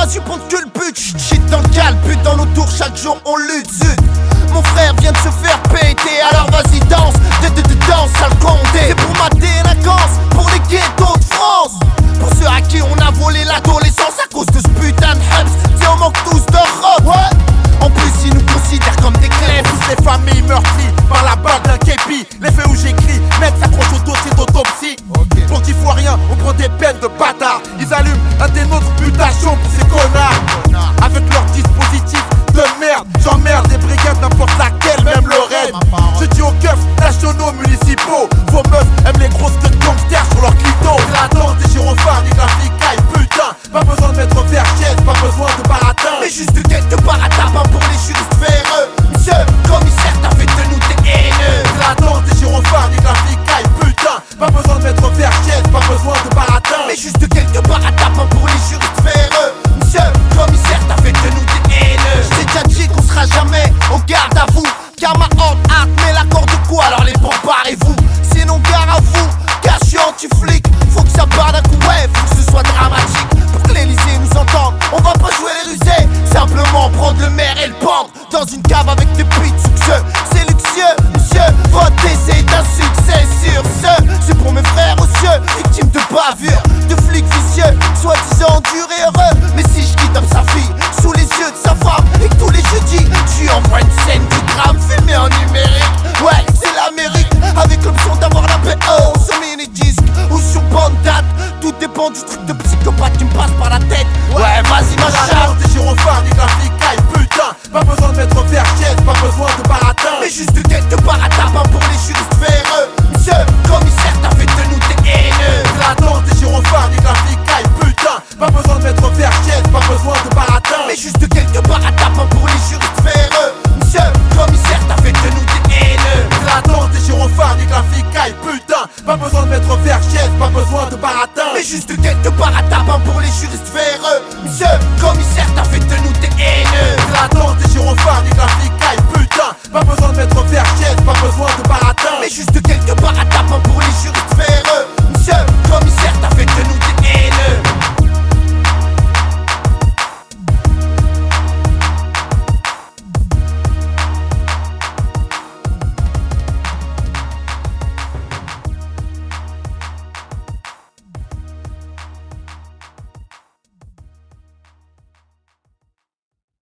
vas-y ponte que le but. Shit dans le calbut, dans nos tours chaque jour on lutte, zut. Mon frère vient de se faire péter, alors vas-y danse, danse sale condé. C'est pour ma délinquance, pour les ghettos de France. Pour ceux à qui on a volé l'adolescence à cause de ce putain de hubs. Si on manque tous de rock, ouais. En plus ils nous considèrent comme des clés. Toutes les familles meurtries par la balle d'un képi. Les faits où j'écris, mec s'accroche au dossier d'autopsie. Pour qu'ils voient rien, on prend des peines de bâtards. Ils allument un des nôtres, mutation pour ces connards. Avec leur dispositif de merde, j'emmerde des brigades n'importe laquelle, même Lorraine. Je dis aux keufs nationaux, municipaux, vos meufs aiment les grosses queues de gangsters sur leur clito. La danse des gyrophares, ni de la flicaille, putain. Pas besoin de mettre vergès, pas besoin de baratin. Mais juste quelques baratapins pour les juristes véreux. Monsieur commissaire, t'as fait de nous des haineux. La danse des gyrophares, ni de la flicaille, putain. Pas besoin de mettre vergès, pas besoin de baratin. Mais juste quelques baratapins pour les juristes véreux. Monsieur commissaire, t'as fait de nous des haineux. J'ai déjà dit qu'on sera jamais en garde à vous. Car ma honte hâte, mais l'accord de quoi? Alors les bancs, barrez-vous. Sinon gare à vous, car je suis anti-flic. Faut que ça barre d'un coup, ouais, faut que ce soit dramatique. Pour que l'Elysée nous entende, on va pas jouer les rusés. Simplement prendre le maire et le pendre dans une cave avec des beats succès. C'est luxueux, monsieur, voter c'est un succès sur ce. C'est pour mes frères aux cieux, victimes de bavures, de flics vicieux, soi-disant durs et heureux. Mais si je kidnappe sa fille, sous les yeux de sa femme, et que tous les jeudis, tu envoies une scène du drame filmée en numérique. Ouais, c'est l'Amérique, avec l'option d'avoir la PO sur mini-disque ou sur bande date. Tout dépend du truc de psychopathe qui me passe par la tête. Ouais, vas-y ma La charge. danse des gyrophares, ni de la flicaille, putain. Pas besoin de mettre vergès, pas besoin de baratin. Mais juste quelques baratapins pour les juristes véreux. Monsieur commissaire, t'as fait de nous des haineux. La danse des gyrophares, ni de la flicaille, putain. Pas besoin de mettre vergès, pas besoin de baratin. Mais juste quelques baratapins pour les juristes véreux. Monsieur commissaire, t'as fait de nous des haineux. La danse des gyrophares, ni de la flicaille, putain. Pas besoin de mettre vergès, pas besoin de baratin. Mais juste quelques baratapins pour les juristes véreux.